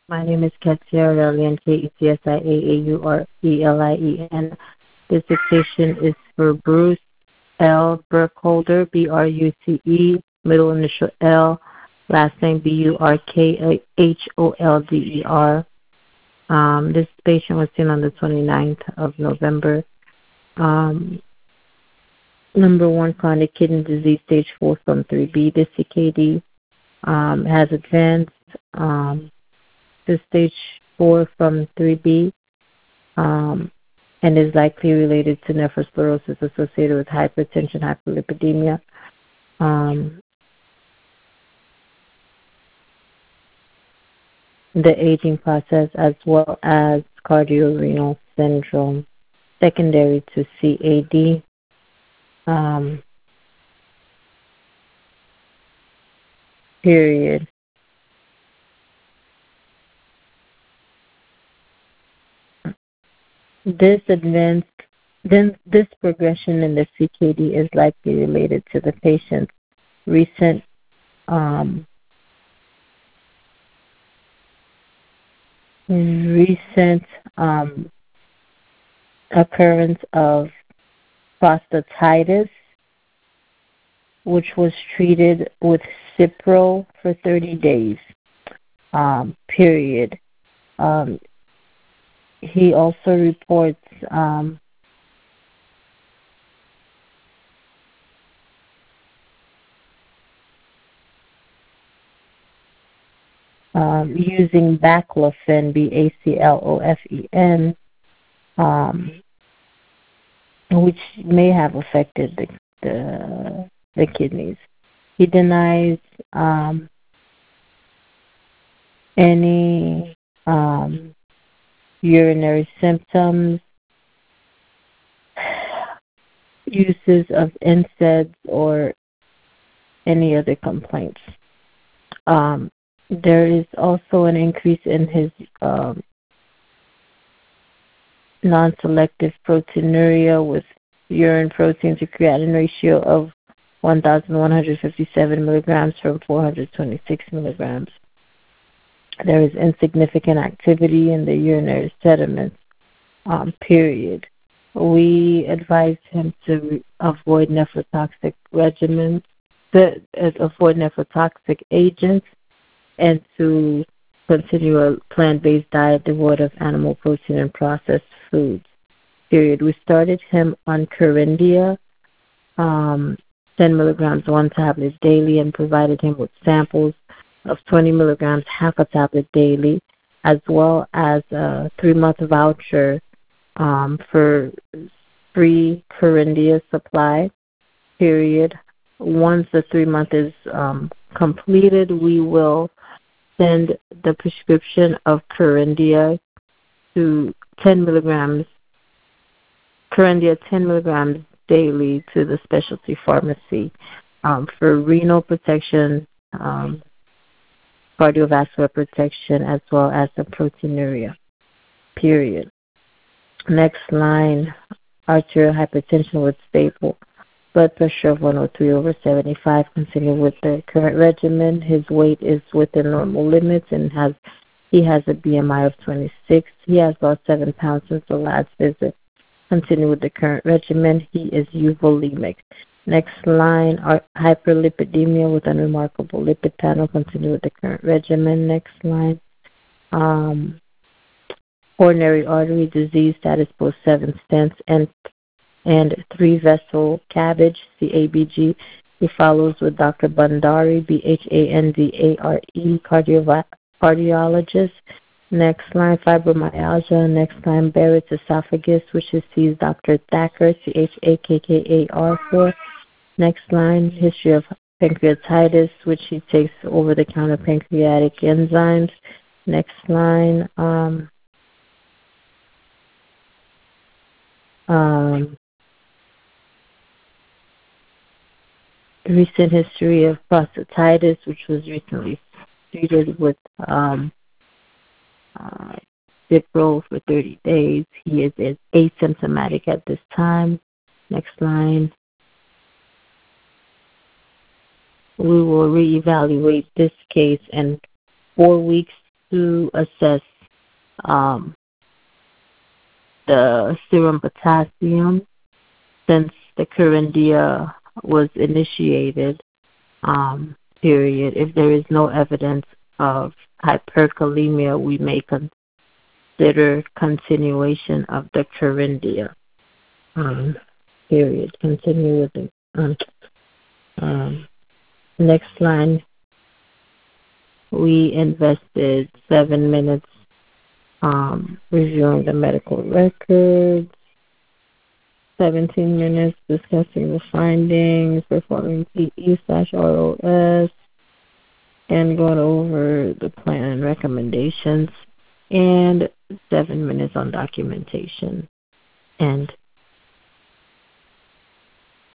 My name is Ketsia Aurelian, Ketsiaaaureelien. This dictation is for Bruce L. Burkholder, Bruce, middle initial L, last name Burkholder. This patient was seen on the 29th of November. Number one, chronic kidney disease, stage 4 from 3B. This CKD has advanced to stage 4 from 3B and is likely related to nephrosclerosis associated with hypertension, hyperlipidemia. The aging process, as well as cardiorenal syndrome secondary to CAD. Period. This progression in the CKD is likely related to the patient's recent occurrence of prostatitis, which was treated with Cipro for 30 days. Period. He also reports using baclofen, Baclofen, which may have affected the kidneys. He denies any urinary symptoms, uses of NSAIDs, or any other complaints. There is also an increase in his non-selective proteinuria with urine protein to creatinine ratio of 1,157 milligrams from 426 milligrams. There is insignificant activity in the urinary sediments. Period. We advise him to avoid nephrotoxic regimens, avoid nephrotoxic agents, and to continue a plant-based diet devoid of animal protein and processed foods. Period. We started him on Corindia, 10 milligrams, 1 tablet daily, and provided him with samples of 20 milligrams, half a tablet daily, as well as a 3-month voucher for free Corindia supply. Period. Once the 3-month is completed, we will send the prescription of Corindia to 10 milligrams, Corindia 10 milligrams daily to the specialty pharmacy for renal protection, cardiovascular protection, as well as the proteinuria. Period. Next line, arterial hypertension with stable blood pressure of 103/75. Continue with the current regimen. His weight is within normal limits and he has a BMI of 26. He has lost 7 pounds since the last visit. Continue with the current regimen. He is euvolemic. Next line, hyperlipidemia with unremarkable lipid panel. Continue with the current regimen. Next line, coronary artery disease, status post 7 stents and 3-vessel CABG, CABG. He follows with Dr. Bandari, Bhandare, cardiologist. Next line, fibromyalgia. Next line, Barrett's esophagus, which he sees Dr. Thacker, Chakkar for. Next line, history of pancreatitis, which he takes over-the-counter pancreatic enzymes. Next line, recent history of prostatitis, which was recently treated with Cipro for 30 days. He is asymptomatic at this time. Next line. We will reevaluate this case in 4 weeks to assess um, the serum potassium since the Corindia was initiated, period. If there is no evidence of hyperkalemia, we may consider continuation of the Corindia, period. Continue with the next line. We invested 7 minutes reviewing the medical records, 17 minutes discussing the findings, performing PE/ROS, and going over the plan and recommendations, and 7 minutes on documentation. End.